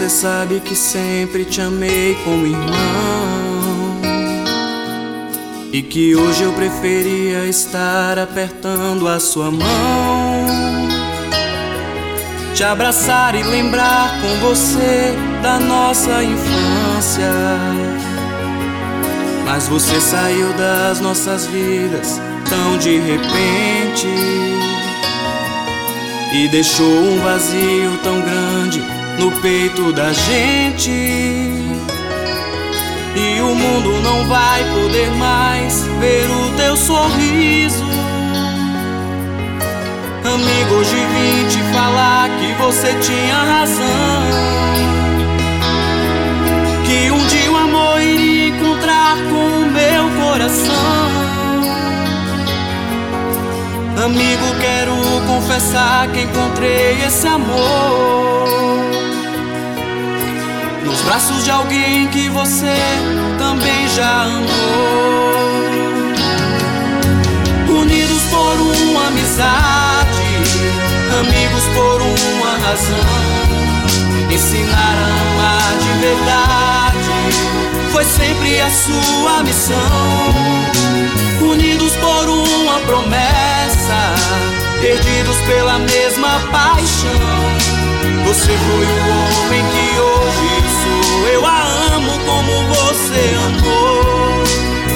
você sabe que sempre te amei como irmão, e que hoje eu preferia estar apertando a sua mão, te abraçar e lembrar com você da nossa infância. Mas você saiu das nossas vidas tão de repente e deixou um vazio tão grande no peito da gente. E o mundo não vai poder mais ver o teu sorriso. Amigo, hoje vim te falar que você tinha razão, que um dia o amor iria encontrar com o meu coração. Amigo, quero confessar que encontrei esse amor nos braços de alguém que você também já amou. Unidos por uma amizade, amigos por uma razão, ensinar a amar de verdade foi sempre a sua missão. Unidos por uma promessa, perdidos pela mesma paixão. Você foi o homem que hoje sou. Eu a amo como você amou.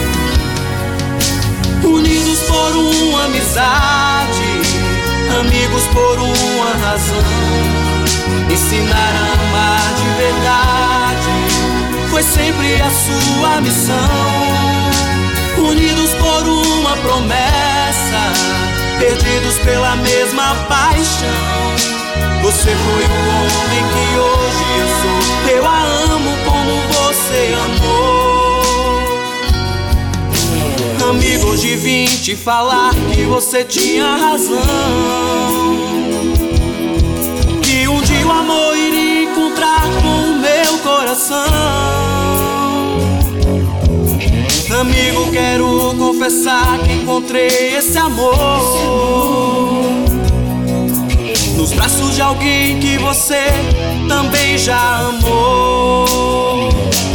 Unidos por uma amizade, amigos por uma razão, ensinar a amar de verdade foi sempre a sua missão. Unidos por uma promessa, perdidos pela mesma paixão. Você foi o homem que hoje eu sou. Eu a amo como você amou. Amigo, hoje vim te falar que você tinha razão, que um dia o amor iria encontrar com o meu coração. Amigo, quero confessar que encontrei esse amor nos braços de alguém que você também já amou.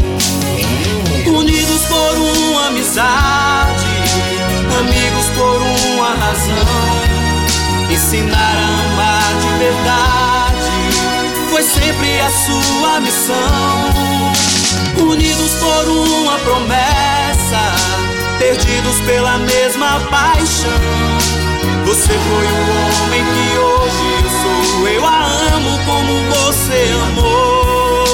Unidos por uma amizade, amigos por uma razão, ensinar a amar de verdade foi sempre a sua missão. Unidos por uma promessa, perdidos pela mesma paixão. Você foi o homem que hoje eu sou. Eu a amo como você amou.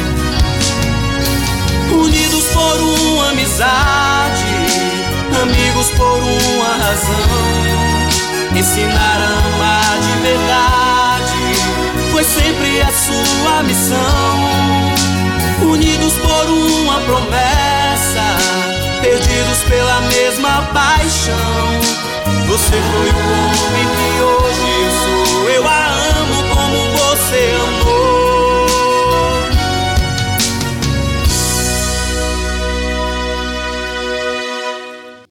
Unidos por uma amizade, amigos por uma razão, ensinar a amar de verdade foi sempre a sua missão. Unidos por uma promessa, perdidos pela mesma paixão. Você foi o